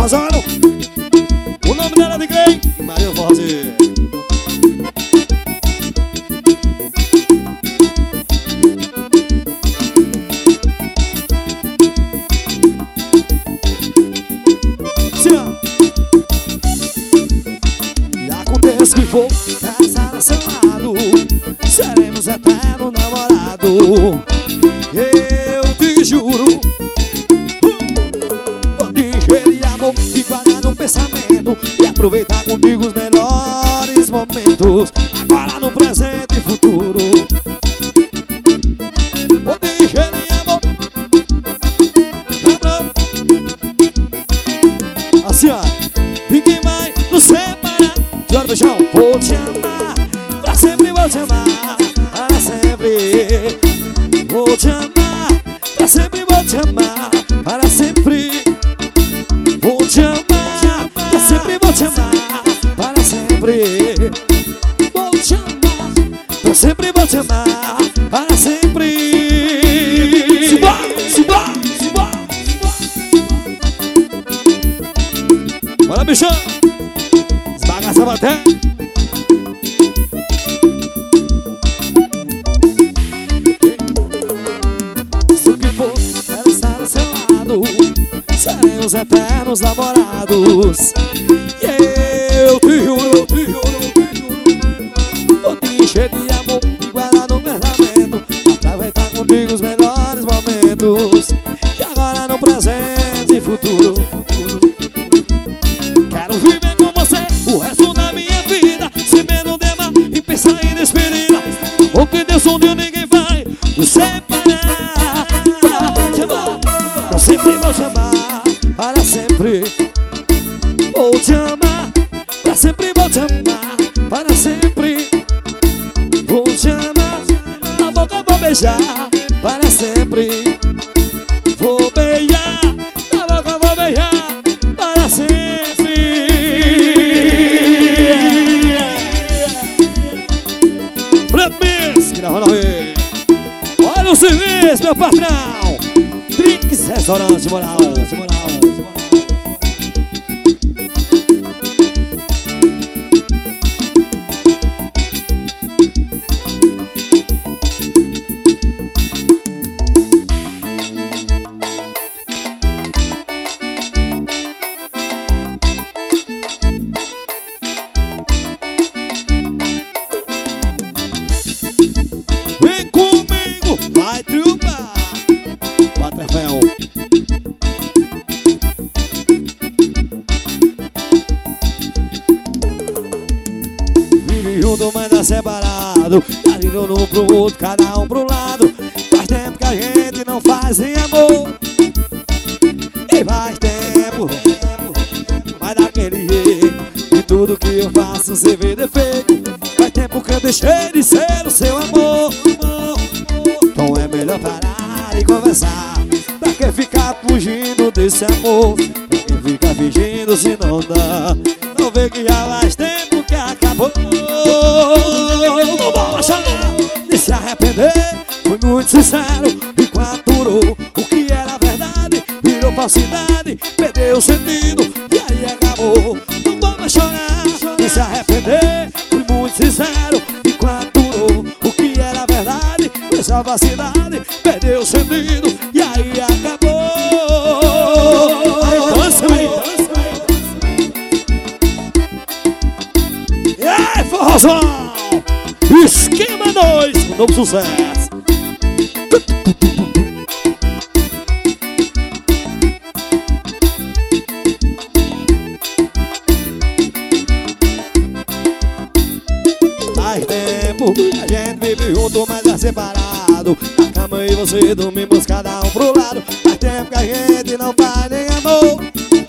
forrozando. O nome dela é de Grey e Maria Forrozinho. E acontece que vou casar a seu lado, seremos eterno namorado. Eu te juro, vou te encher de amor e guardar no pensamento e aproveitar contigo os melhores momentos, agora no presente e futuro. Vou te encher de amor. Assim ó, ninguém vai nos separar. Joga no chão. Vou te amar, pra sempre vou te amar, para sempre. Vou te amar, pra sempre vou te amar, para sempre. Vou te amar, pra sempre vou te amar, para sempre. Vou te amar, pra sempre vou te amar, para sempre. Suba, suba, suba. Bora, bichão. Esmaga essa bateria. Seremos eternos namorados. E eu te juro, vou te encher de amor e guardar no pensamento, aproveitar contigo os melhores momentos, e agora no presente e futuro. Quero viver com você o resto da minha vida, sem medo de amar e pensar em despedida, porque Deus um dia ninguém vai nos separar. Vou te amar, eu sempre vou te amar, para sempre. Vou te amar, pra sempre vou te amar, para sempre. Vou te amar, na boca vou beijar, para sempre. Vou beijar, na boca vou beijar, para sempre. Brad Miss, gravando aí. Olha o serviço, meu patrão. Drinks, restaurante, moral. Vem comigo, vai triunfar. Baterfel. Vive junto, mas não separado, tá ligando um pro outro, cada um pro lado. Faz tempo que a gente não faz em amor, e faz tempo, mas daquele jeito, e tudo que eu faço você vê defeito. Faz tempo que eu deixei de ser o seu amor. Então é melhor parar e conversar, pra que ficar fugindo desse amor? Pra que ficar fingindo se não dá? Não vê que já faz tempo que acabou. Não vou chorar de se arrepender, foi muito sincero e quando durou. O que era verdade virou falsidade, perdeu o sentido e aí acabou. Não vou mais chorar de se arrepender, foi muito sincero e quando durou. O que era verdade virou falsidade, perdeu o sentido e aí acabou. E aí, forrozão, Esquema 2, um novo sucesso. Faz tempo a gente vive junto, mas é separado. Na cama e você dormimos cada um pro lado. Faz tempo que a gente não faz nem amor.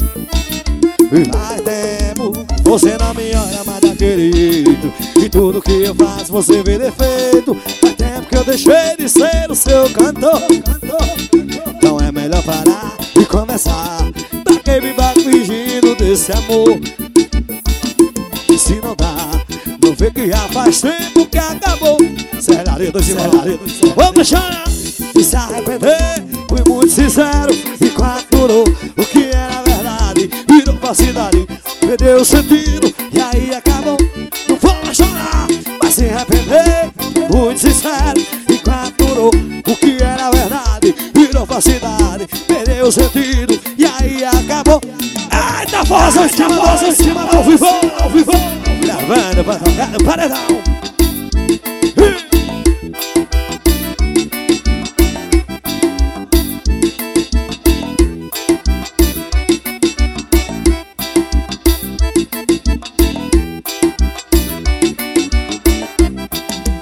Faz tempo, você não me olha mais daquele jeito, e tudo que eu faço você vê defeito. Faz tempo que eu deixei de ser o seu cantor. Então é melhor parar e começar, pra que viver fingindo desse amor? E se não dá, não vê que já faz tempo que acabou. Celarido de Celarido, vamos chorar e se arrepender. Fui muito sincero e quando durou. O que era verdade virou pra cidade. Perdeu o sentido e aí acabou. Não vou mais chorar, mas se arrepender. Muito sincero, enquanto durou o que era verdade. Virou pra cidade, perdeu o sentido e aí acabou. Ai, tá voz em cima, ao vivo, ao vivo. Gravando pra tocar no paredão.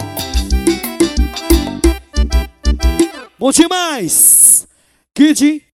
Monte Mais, Kid